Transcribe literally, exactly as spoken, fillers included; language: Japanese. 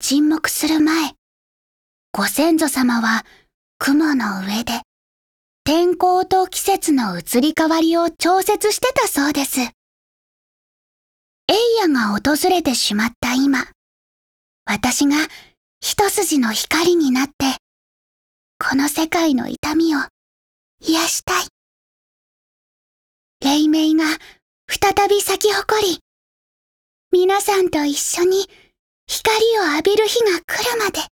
沈黙する前、ご先祖様は雲の上で天候と季節の移り変わりを調節してたそうです。エイヤが訪れてしまった今、私が一筋の光になって、この世界の痛みを癒したい。黎明が再び咲き誇り、皆さんと一緒に光を浴びる日が来るまで。